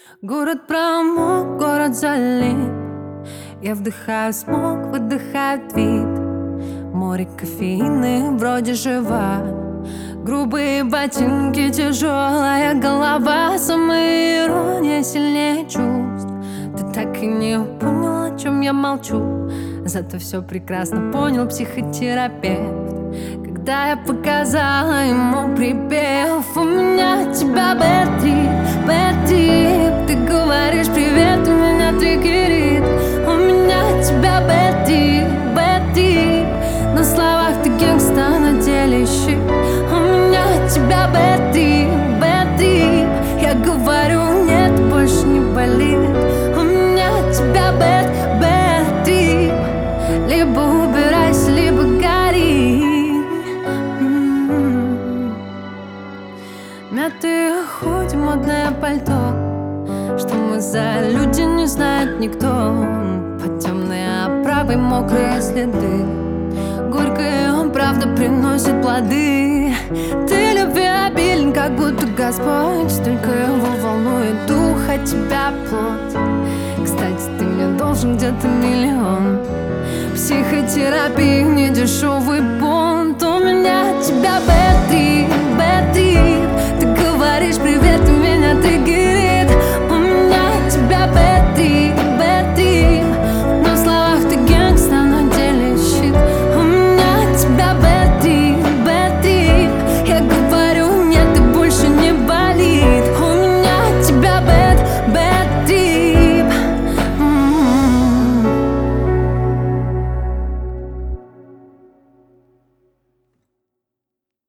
Город промок, город залит. Я вдыхаю смог, выдыхаю твит. Море кофеина вроде жива. Грубые ботинки, тяжелая голова. Самоирония сильнее чувств. Ты так и не понял, о чем я молчу. Зато все прекрасно понял психотерапевт, когда я показала ему припев. У меня от тебя бэд-трип, бэд-трип. Ты говоришь привет, у меня триггерит. У меня от тебя бэд-трип, бэд-трип. На словах ты гангста, на деле щит. У меня от тебя бэд-трип, бэд-трип. Я говорю нет, больше не болит. У меня от тебя бэд-трип. Либо убирайся, либо гори. Мятые худи, модное пальто. Что мы за люди, не знает никто. Под темной оправой мокрые следы. Горькая правда приносит плоды. Ты любви обилен, как будто Господь. Только его волнует дух, от тебя плоть. Кстати, ты мне должен где-то миллион. Психотерапия, недешевый бунт. У меня от тебя бэд-трип.